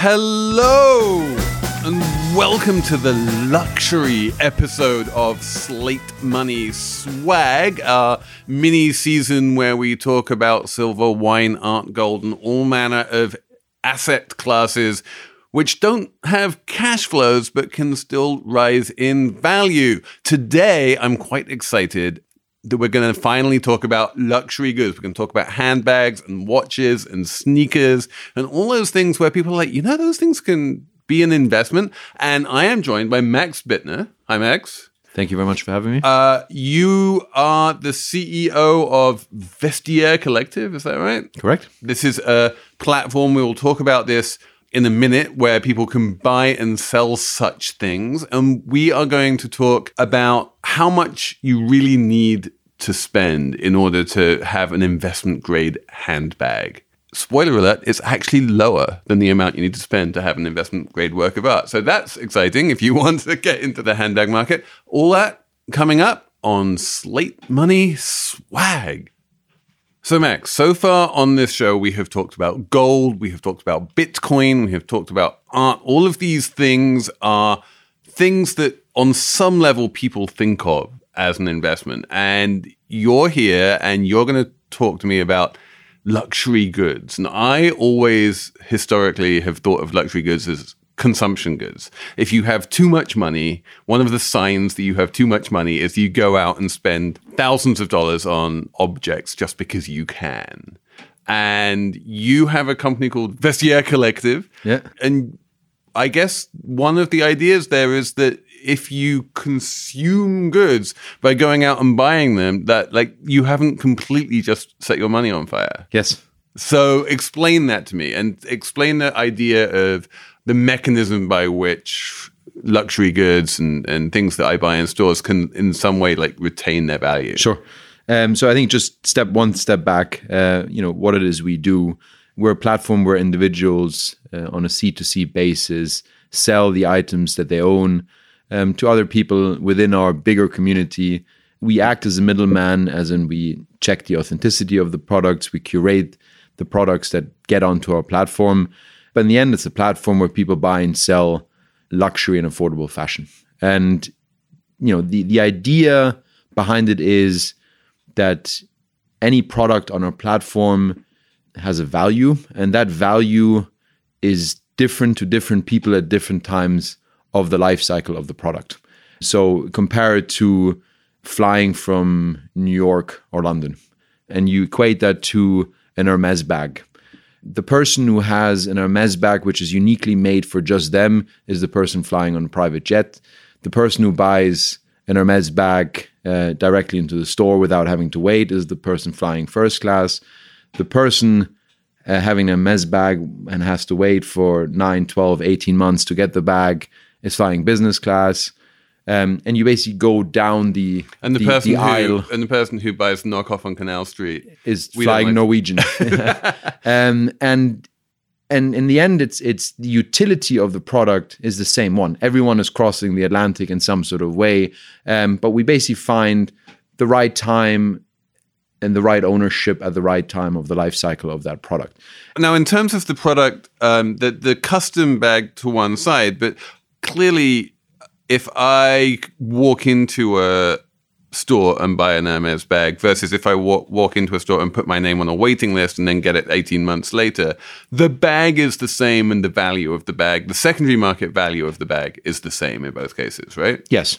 Hello and welcome to the luxury episode of Slate Money Swag, our mini season where we talk about silver, wine, art, gold, and all manner of asset classes which don't have cash flows but can still rise in value. Today, I'm quite excited that we're going to finally talk about luxury goods. We're going to talk about handbags and watches and sneakers and all those things where people are like, those things can be an investment. And I am joined by Max Bittner. Hi, Max. Thank you very much for having me. You are the CEO of Vestiaire Collective. Is that right? Correct. This is a platform. We will talk about this in a minute, where people can buy and sell such things. And we are going to talk about how much you really need to spend in order to have an investment grade handbag. Spoiler alert, it's actually lower than the amount you need to spend to have an investment grade work of art. So that's exciting if you want to get into the handbag market. All that coming up on Slate Money Swag. So Max, so far on this show, we have talked about gold, we have talked about Bitcoin, we have talked about art. All of these things are things that on some level people think of as an investment. And you're here and you're going to talk to me about luxury goods. And I always historically have thought of luxury goods as consumption goods. If you have too much money, one of the signs that you have too much money is you go out and spend thousands of dollars on objects just because you can. And you have a company called Vestiaire Collective. Yeah. And I guess one of the ideas there is that if you consume goods by going out and buying them, that you haven't completely just set your money on fire. Yes. So explain that to me and explain the idea of the mechanism by which luxury goods and things that I buy in stores can in some way retain their value. Sure. So I think just step back, what it is we do. We're a platform where individuals on a C2C basis sell the items that they own to other people within our bigger community. We act as a middleman, as in we check the authenticity of the products, we curate the products that get onto our platform. But in the end, it's a platform where people buy and sell luxury in affordable fashion. And, the idea behind it is that any product on our platform has a value, and that value is different to different people at different times of the life cycle of the product. So compare it to flying from New York or London, and you equate that to an Hermes bag. The person who has an Hermes bag, which is uniquely made for just them, is the person flying on a private jet. The person who buys an Hermes bag directly into the store without having to wait is the person flying first class. The person having an Hermes bag and has to wait for 9, 12, 18 months to get the bag is flying business class. And you basically go down the aisle. And the person who buys knockoff on Canal Street is flying Norwegian. And in the end, it's the utility of the product is the same one. Everyone is crossing the Atlantic in some sort of way. But we basically find the right time and the right ownership at the right time of the life cycle of that product. Now, in terms of the product, the custom bag to one side, but clearly, if I walk into a store and buy an Hermes bag versus if I walk into a store and put my name on a waiting list and then get it 18 months later, the bag is the same and the value of the bag, the secondary market value of the bag is the same in both cases, right? Yes.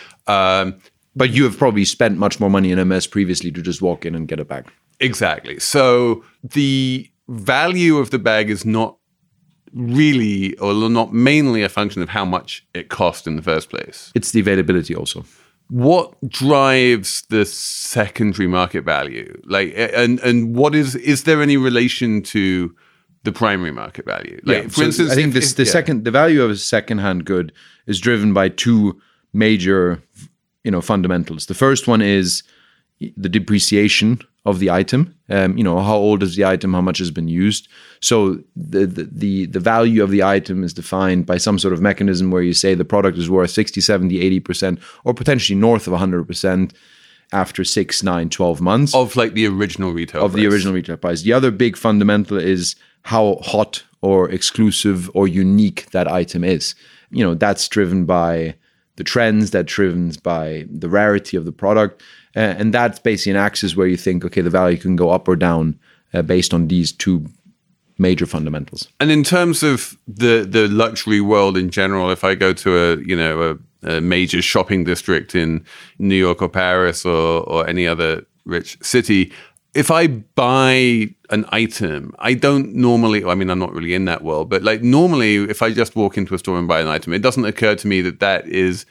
But you have probably spent much more money in Hermes previously to just walk in and get a bag. Exactly. So the value of the bag is not really, or not mainly, a function of how much it cost in the first place. It's the availability also. What drives the secondary market value? And what is there any relation to the primary market value? For instance, I think the value of a secondhand good is driven by two major, fundamentals. The first one is the depreciation of the item. How old is the item? How much has been used? So the value of the item is defined by some sort of mechanism where you say the product is worth 60, 70, 80%, or potentially north of 100% after 6, 9, 12 months. Of the original retail price. The original retail price. The other big fundamental is how hot or exclusive or unique that item is. That's driven by the trends, that's driven by the rarity of the product. And that's basically an axis where you think, okay, the value can go up or down based on these two major fundamentals. And in terms of the luxury world in general, if I go to a major shopping district in New York or Paris or any other rich city, if I buy an item, I don't normally, I'm not really in that world, but like normally if I just walk into a store and buy an item, it doesn't occur to me that is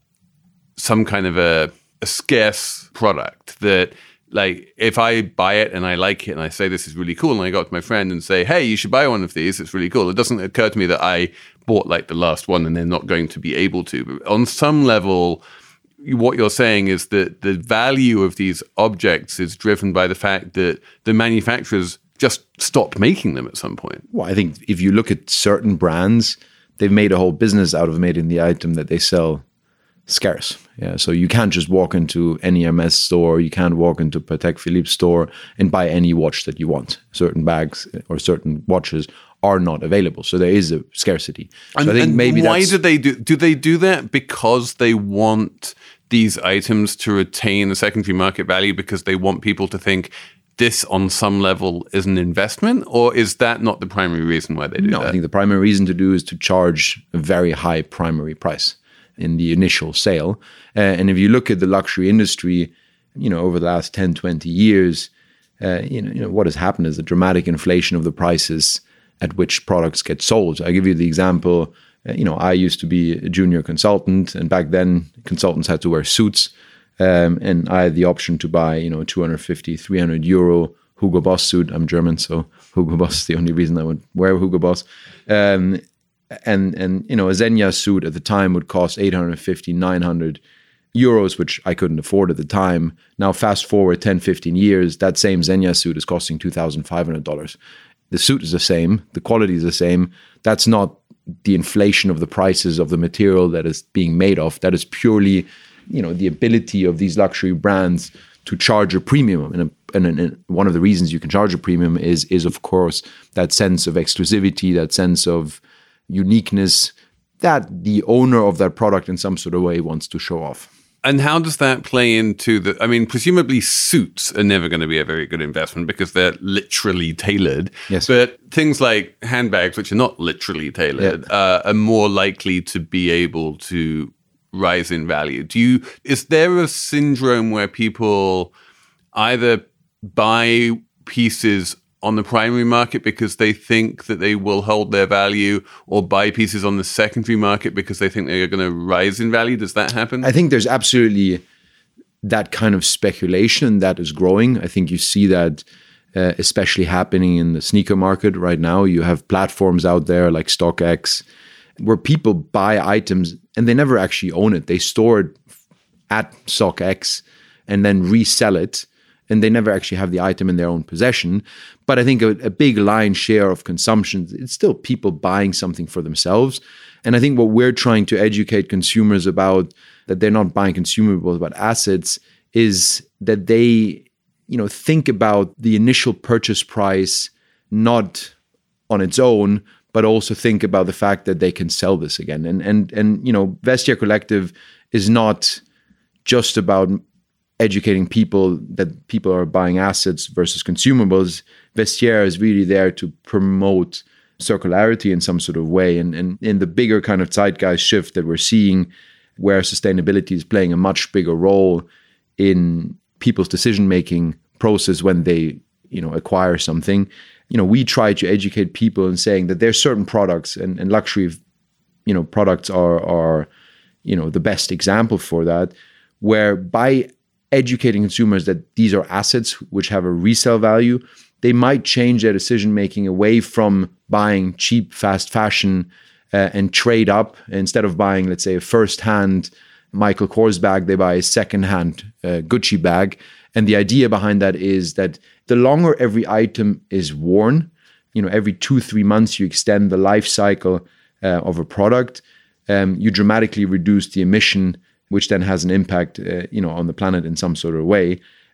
some kind of a scarce product that, like, if I buy it and I like it and I say this is really cool and I go up to my friend and say, hey, you should buy one of these, it's really cool. It doesn't occur to me that I bought like the last one and they're not going to be able to. But on some level, what you're saying is that the value of these objects is driven by the fact that the manufacturers just stopped making them at some point. Well, I think if you look at certain brands, they've made a whole business out of making the item that they sell scarce. Yeah, so you can't just walk into any Hermes store, you can't walk into Patek Philippe store and buy any watch that you want. Certain bags or certain watches are not available. So there is a scarcity. So I think maybe why do they do that? Because they want these items to retain a secondary market value, because they want people to think this on some level is an investment, or is that not the primary reason why they do that? No, I think the primary reason to do is to charge a very high primary price in the initial sale. And if you look at the luxury industry, over the last 10, 20 years, what has happened is a dramatic inflation of the prices at which products get sold. I give you the example, I used to be a junior consultant, and back then consultants had to wear suits. And I had the option to buy, 250, 300 euro Hugo Boss suit. I'm German, so Hugo Boss is the only reason I would wear Hugo Boss. And a Zegna suit at the time would cost 850, 900 euros, which I couldn't afford at the time. Now, fast forward 10, 15 years, that same Zegna suit is costing $2,500. The suit is the same. The quality is the same. That's not the inflation of the prices of the material that is being made of. That is purely, the ability of these luxury brands to charge a premium. And one of the reasons you can charge a premium is of course, that sense of exclusivity, that sense of uniqueness that the owner of that product in some sort of way wants to show off. And how does that play into presumably suits are never going to be a very good investment because they're literally tailored. Yes. But things like handbags, which are not literally tailored, are more likely to be able to rise in value. Is there a syndrome where people either buy pieces on the primary market because they think that they will hold their value, or buy pieces on the secondary market because they think they're going to rise in value? Does that happen? I think there's absolutely that kind of speculation that is growing. I think you see that especially happening in the sneaker market right now. You have platforms out there like StockX where people buy items and they never actually own it. They store it at StockX and then resell it, and they never actually have the item in their own possession. But I think a big lion's share of consumption, it's still people buying something for themselves. And I think what we're trying to educate consumers about, that they're not buying consumables but assets, is that they, think about the initial purchase price not on its own, but also think about the fact that they can sell this again. And Vestiaire Collective is not just about educating people that people are buying assets versus consumables. Vestiaire is really there to promote circularity in some sort of way. And in the bigger kind of zeitgeist shift that we're seeing, where sustainability is playing a much bigger role in people's decision-making process when they, acquire something, we try to educate people in saying that there's certain products, and luxury, products are the best example for that, where by educating consumers that these are assets which have a resale value, they might change their decision-making away from buying cheap, fast fashion and trade up. Instead of buying, let's say, a first-hand Michael Kors bag, they buy a second-hand Gucci bag. And the idea behind that is that the longer every item is worn, every 2-3 months you extend the life cycle of a product, you dramatically reduce the emission, which then has an impact, on the planet in some sort of way.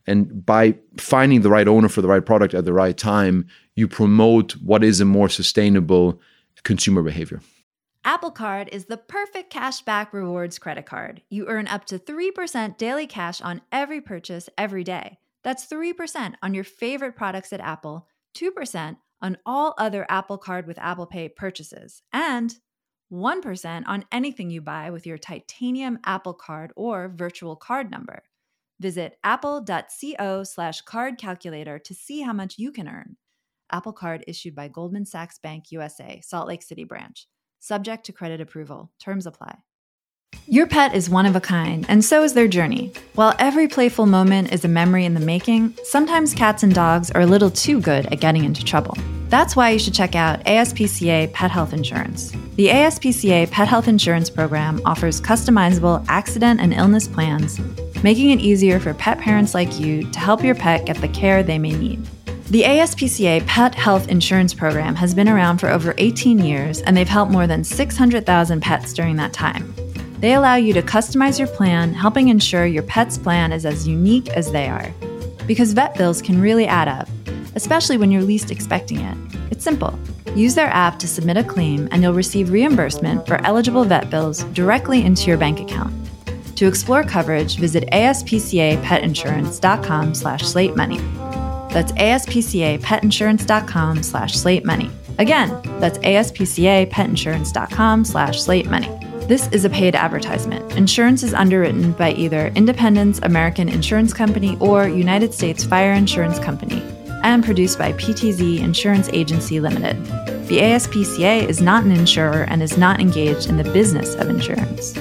And by finding the right owner for the right product at the right time, you promote what is a more sustainable consumer behavior. Apple Card is the perfect cashback rewards credit card. You earn up to 3% daily cash on every purchase every day. That's 3% on your favorite products at Apple, 2% on all other Apple Card with Apple Pay purchases, and 1% on anything you buy with your titanium Apple Card or virtual card number. Visit apple.co/card calculator to see how much you can earn. Apple Card issued by Goldman Sachs Bank USA, Salt Lake City branch. Subject to credit approval. Terms apply. Your pet is one of a kind, and so is their journey. While every playful moment is a memory in the making, sometimes cats and dogs are a little too good at getting into trouble. That's why you should check out ASPCA Pet Health Insurance. The ASPCA Pet Health Insurance Program offers customizable accident and illness plans, making it easier for pet parents like you to help your pet get the care they may need. The ASPCA Pet Health Insurance Program has been around for over 18 years, and they've helped more than 600,000 pets during that time. They allow you to customize your plan, helping ensure your pet's plan is as unique as they are. Because vet bills can really add up, especially when you're least expecting it. It's simple. Use their app to submit a claim, and you'll receive reimbursement for eligible vet bills directly into your bank account. To explore coverage, visit aspcapetinsurance.com/slatemoney. That's aspcapetinsurance.com/slatemoney. Again, that's aspcapetinsurance.com/slatemoney. This is a paid advertisement. Insurance is underwritten by either Independence American Insurance Company or United States Fire Insurance Company and produced by PTZ Insurance Agency Limited. The ASPCA is not an insurer and is not engaged in the business of insurance.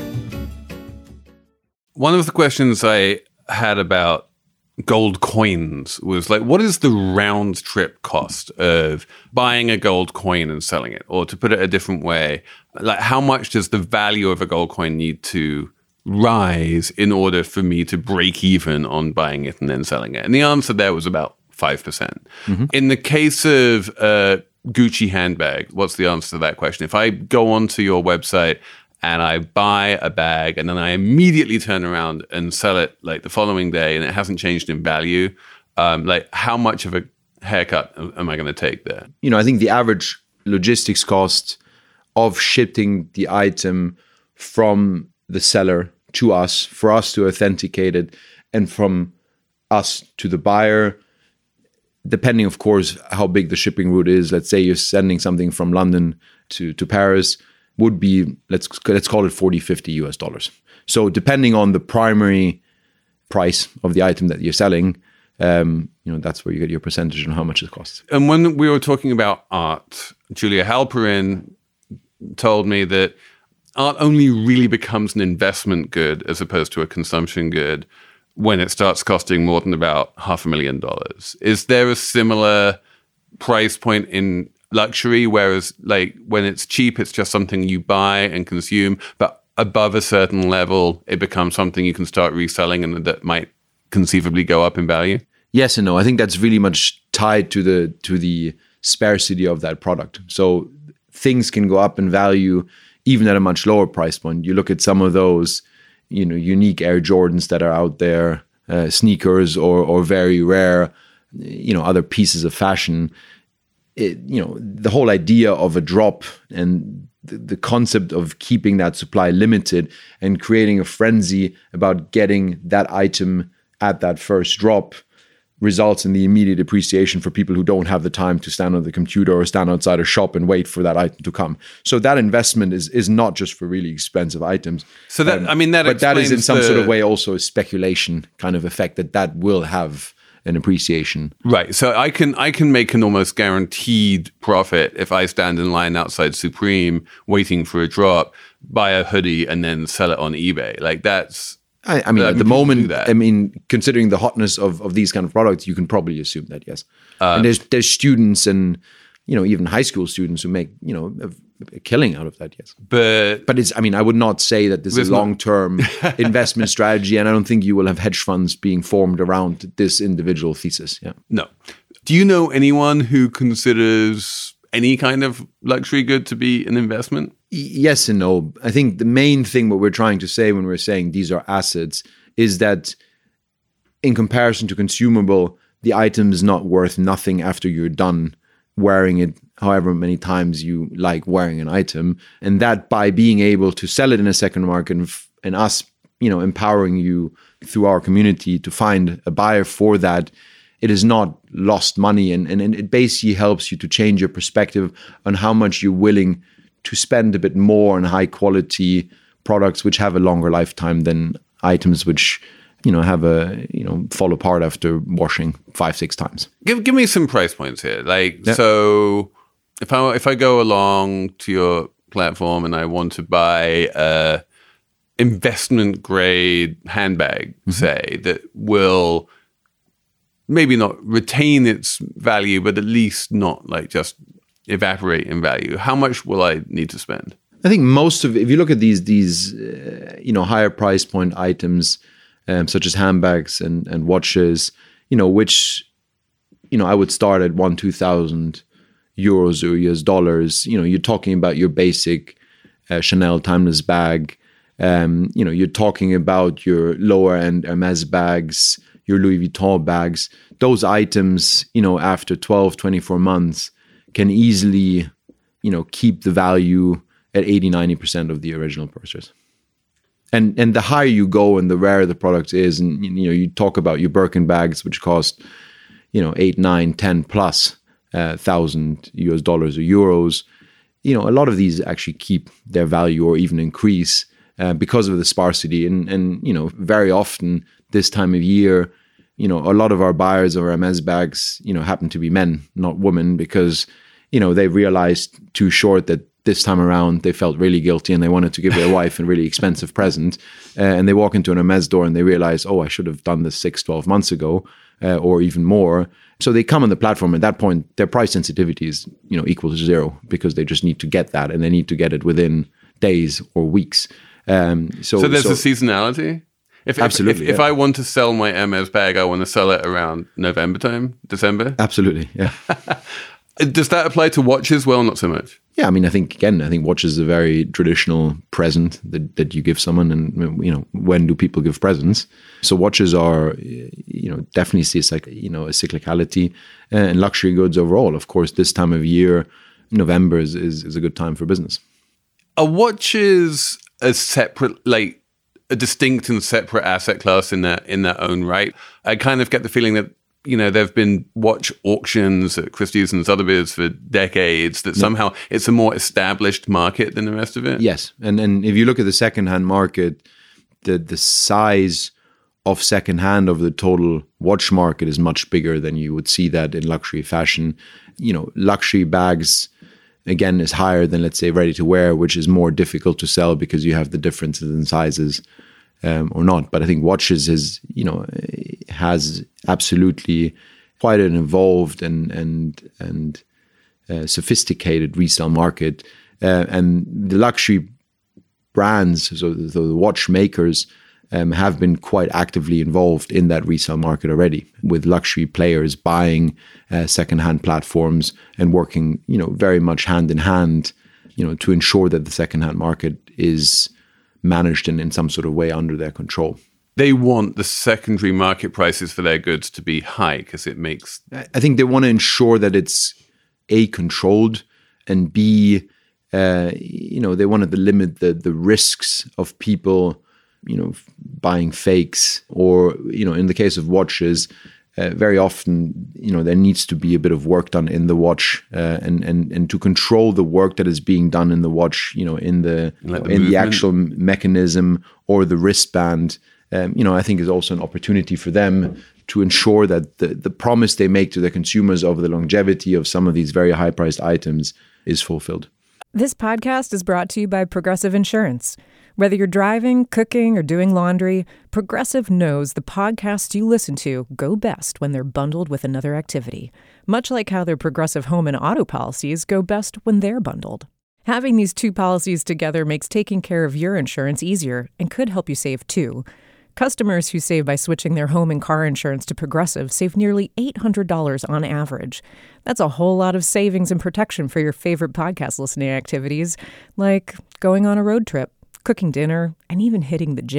One of the questions I had about gold coins was like, what is the round trip cost of buying a gold coin and selling it? Or to put it a different way, like how much does the value of a gold coin need to rise in order for me to break even on buying it and then selling it? And the answer there was about 5%. Mm-hmm. In the case of a Gucci handbag, what's the answer to that question? If I go onto your website and I buy a bag and then I immediately turn around and sell it like the following day and it hasn't changed in value, like how much of a haircut am I going to take there? You know, I think the average logistics cost of shipping the item from the seller to us, for us to authenticate it, and from us to the buyer, depending, of course, how big the shipping route is. Let's say you're sending something from London to Paris, would be, let's call it $40-50. So depending on the primary price of the item that you're selling, that's where you get your percentage on how much it costs. And when we were talking about art, Julia Halperin told me that art only really becomes an investment good as opposed to a consumption good when it starts costing more than about $500,000. Is there a similar price point in luxury, whereas like when it's cheap, it's just something you buy and consume, but above a certain level, it becomes something you can start reselling and that might conceivably go up in value? Yes and no. I think that's really much tied to the scarcity of that product. So things can go up in value even at a much lower price point. You look at some of those, unique Air Jordans that are out there, sneakers or very rare, other pieces of fashion. The whole idea of a drop and the concept of keeping that supply limited and creating a frenzy about getting that item at that first drop results in the immediate appreciation for people who don't have the time to stand on the computer or stand outside a shop and wait for that item to come. So that investment is not just for really expensive items. So that, but that is in some sort of way also a speculation kind of effect that will have an appreciation. Right. So I can make an almost guaranteed profit if I stand in line outside Supreme waiting for a drop, buy a hoodie and then sell it on eBay. Like that's... I mean, at the moment, considering the hotness of these kind of products, you can probably assume that, yes. And there's students and, even high school students who make, a killing out of that, yes. But it's, I would not say that this is a long-term investment strategy, and I don't think you will have hedge funds being formed around this individual thesis, yeah. No. Do you know anyone who considers any kind of luxury good to be an investment? Yes and no. I think the main thing what we're trying to say when we're saying these are assets is that in comparison to consumable, the item is not worth nothing after you're done wearing it however many times you like wearing an item. And that by being able to sell it in a second market and us, empowering you through our community to find a buyer for that, it is not lost money. And it basically helps you to change your perspective on how much you're willing to spend a bit more on high quality products which have a longer lifetime than items which fall apart after washing 5-6 times. Give me some price points here. So if I go along to your platform and I want to buy a investment grade handbag, say, that will maybe not retain its value, but at least not just evaporate in value, how much will I need to spend? I think if you look at these higher price point items, such as handbags and watches, which, I would start at 1,000-2,000 euros or US dollars. You're talking about your basic Chanel timeless bag. You're talking about your lower end Hermes bags, your Louis Vuitton bags. Those items, after 12, 24 months can easily, keep the value at 80-90% of the original purchase. And the higher you go and the rarer the product is, and you talk about your Birkin bags, which cost 8, 9, 10 plus thousand US dollars or euros. A lot of these actually keep their value or even increase because of the sparsity. And very often this time of year, a lot of our buyers of Hermes bags, happen to be men, not women, because they realized too short that this time around they felt really guilty and they wanted to give their wife a really expensive present. And they walk into an Hermes store and they realize, I should have done this 6-12 months ago or even more. So they come on the platform. At that point, their price sensitivity is equal to zero because they just need to get that and they need to get it within days or weeks. So there's a seasonality? Absolutely. If I want to sell my Hermes bag, I want to sell it around November time, December? Absolutely, yeah. Does that apply to watches? Well, not so much. Yeah, I think watches is a very traditional present that you give someone, and when do people give presents? So watches are, definitely see a cyclicality, and luxury goods overall. Of course, this time of year, November is a good time for business. Are watches a separate, a distinct and separate asset class in their own right? I kind of get the feeling that there have been watch auctions at Christie's and Sotheby's for decades, that somehow it's a more established market than the rest of it. Yes. And if you look at the secondhand market, the size of secondhand of the total watch market is much bigger than you would see that in luxury fashion. Luxury bags, again, is higher than, let's say, ready to wear, which is more difficult to sell because you have the differences in sizes. Or not, but I think watches has absolutely quite an evolved and sophisticated resale market, and the luxury brands, so the watchmakers, have been quite actively involved in that resale market already, with luxury players buying secondhand platforms and working, very much hand in hand, to ensure that the secondhand market is managed in some sort of way under their control. They want the secondary market prices for their goods to be high because it makes... I think they want to ensure that it's A, controlled, and B, they wanted to limit the risks of people, buying fakes, or, in the case of watches, very often, there needs to be a bit of work done in the watch, and to control the work that is being done in the watch, in the actual mechanism or the wristband, I think is also an opportunity for them to ensure that the promise they make to their consumers over the longevity of some of these very high-priced items is fulfilled. This podcast is brought to you by Progressive Insurance. Whether you're driving, cooking, or doing laundry, Progressive knows the podcasts you listen to go best when they're bundled with another activity, much like how their Progressive home and auto policies go best when they're bundled. Having these two policies together makes taking care of your insurance easier and could help you save too. Customers who save by switching their home and car insurance to Progressive save nearly $800 on average. That's a whole lot of savings and protection for your favorite podcast listening activities, like going on a road trip, cooking dinner, and even hitting the gym.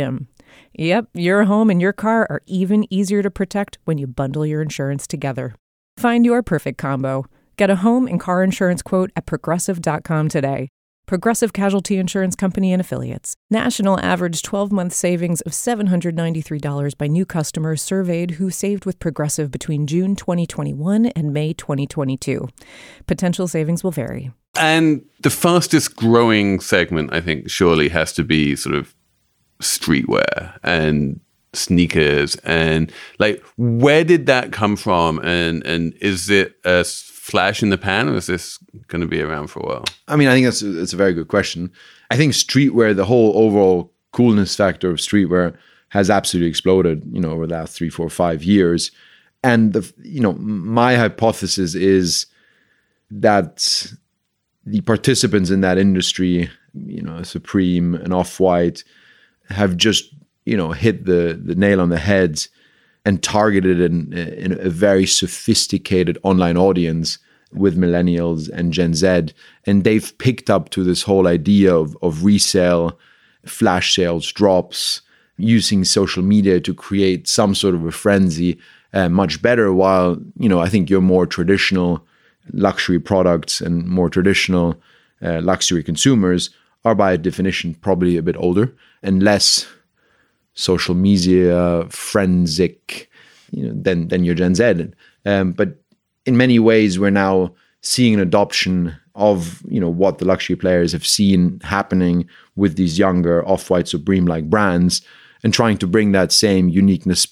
Yep, your home and your car are even easier to protect when you bundle your insurance together. Find your perfect combo. Get a home and car insurance quote at Progressive.com today. Progressive Casualty Insurance Company and Affiliates. National average 12-month savings of $793 by new customers surveyed who saved with Progressive between June 2021 and May 2022. Potential savings will vary. And the fastest growing segment, I think, surely has to be sort of streetwear and sneakers. And like, where did that come from? And is it a flash in the pan, or is this going to be around for a while? I mean, I think it's a very good question. I think streetwear, the whole overall coolness factor of streetwear has absolutely exploded, over the last 3, 4, 5 years. And my hypothesis is that the participants in that industry, Supreme and Off-White, have just, hit the nail on the head and targeted in a very sophisticated online audience with millennials and Gen Z. And they've picked up to this whole idea of resale, flash sales, drops, using social media to create some sort of a frenzy much better, while, I think your more traditional luxury products and more traditional luxury consumers are by definition probably a bit older and less social media forensic, than your Gen Z. But in many ways, we're now seeing an adoption of what the luxury players have seen happening with these younger Off-White, Supreme-like brands, and trying to bring that same uniqueness,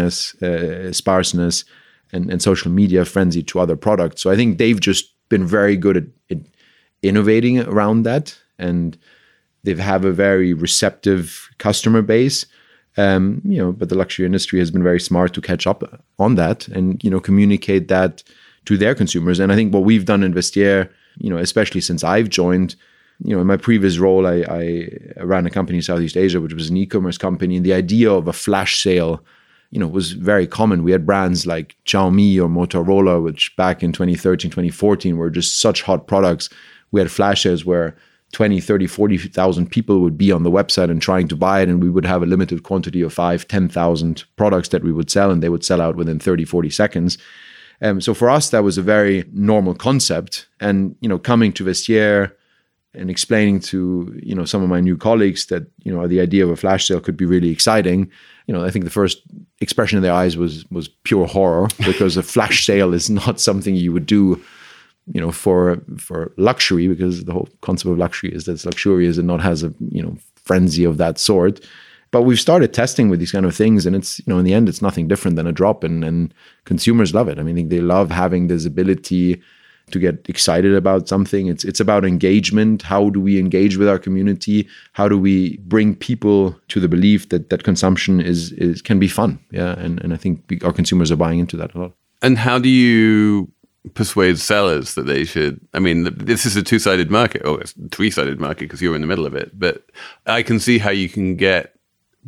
sparseness, and social media frenzy to other products. So I think they've just been very good at innovating around that, and they have a very receptive customer base. But the luxury industry has been very smart to catch up on that and, communicate that to their consumers. And I think what we've done in Vestiaire, especially since I've joined, in my previous role, I ran a company in Southeast Asia, which was an e-commerce company. And the idea of a flash sale, was very common. We had brands like Xiaomi or Motorola, which back in 2013, 2014 were just such hot products. We had flash sales where 20, 30, 40,000 people would be on the website and trying to buy it. And we would have a limited quantity of 5,000, 10,000 products that we would sell, and they would sell out within 30, 40 seconds. So for us, that was a very normal concept. And, coming to Vestiaire and explaining to, some of my new colleagues that, the idea of a flash sale could be really exciting. I think the first expression in their eyes was pure horror, because a flash sale is not something you would do for luxury, because the whole concept of luxury is that it's luxurious and not has a, frenzy of that sort. But we've started testing with these kind of things, and it's, in the end, it's nothing different than a drop, and consumers love it. I mean, they love having this ability to get excited about something. It's about engagement. How do we engage with our community? How do we bring people to the belief that consumption can be fun? Yeah, and I think our consumers are buying into that a lot. And how do you persuade sellers that they should? I mean, this is a two-sided market, or it's a three-sided market because you're in the middle of it. But I can see how you can get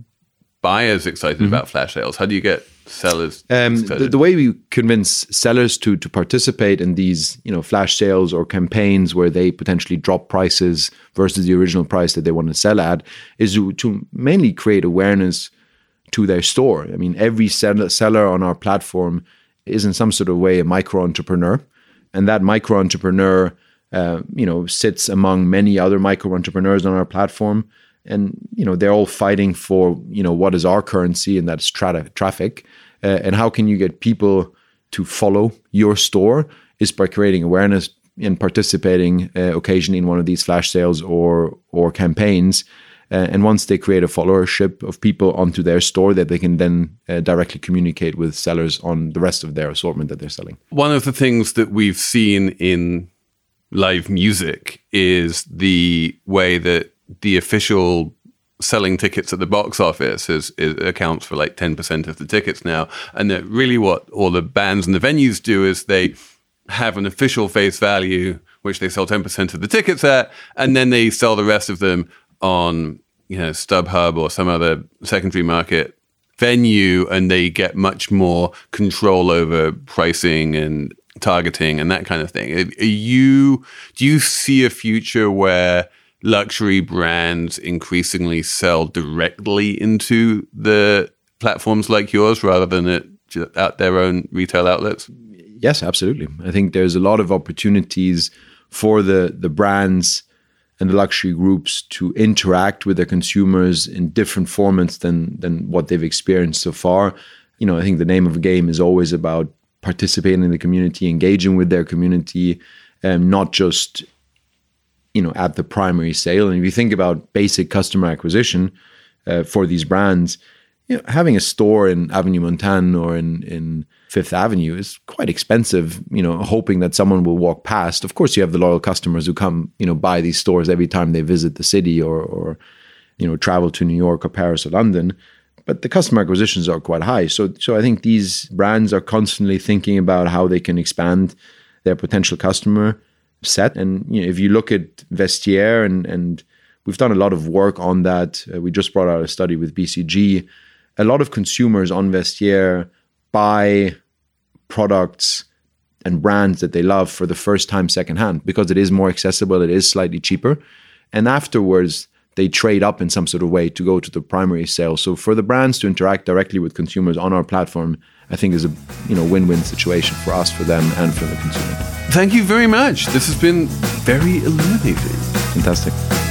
buyers excited about flash sales. How do you get sellers excited? The way we convince sellers to participate in these, flash sales or campaigns where they potentially drop prices versus the original price that they want to sell at is to mainly create awareness to their store. I mean, every seller on our platform is in some sort of way a micro-entrepreneur. And that micro-entrepreneur, sits among many other micro-entrepreneurs on our platform. And, they're all fighting for, what is our currency, and that's traffic. And how can you get people to follow your store is by creating awareness and participating occasionally in one of these flash sales or campaigns. And once they create a followership of people onto their store, that they can then directly communicate with sellers on the rest of their assortment that they're selling. One of the things that we've seen in live music is the way that the official selling tickets at the box office accounts for like 10% of the tickets now. And that really what all the bands and the venues do is they have an official face value, which they sell 10% of the tickets at, and then they sell the rest of them on, StubHub or some other secondary market venue, and they get much more control over pricing and targeting and that kind of thing. Do you see a future where luxury brands increasingly sell directly into the platforms like yours rather than at their own retail outlets? Yes, absolutely. I think there's a lot of opportunities for the brands and the luxury groups to interact with their consumers in different formats than what they've experienced so far. I think the name of the game is always about participating in the community, engaging with their community, not just, at the primary sale. And if you think about basic customer acquisition for these brands, having a store in Avenue Montaigne or in Fifth Avenue is quite expensive, hoping that someone will walk past. Of course, you have the loyal customers who come, buy these stores every time they visit the city or travel to New York or Paris or London. But the customer acquisitions are quite high. So I think these brands are constantly thinking about how they can expand their potential customer set. And if you look at Vestiaire, and we've done a lot of work on that. We just brought out a study with BCG. A lot of consumers on Vestiaire buy products and brands that they love for the first time secondhand because it is more accessible, it is slightly cheaper. And afterwards, they trade up in some sort of way to go to the primary sale. So for the brands to interact directly with consumers on our platform, I think is a win-win situation for us, for them, and for the consumer. Thank you very much. This has been very illuminating. Fantastic.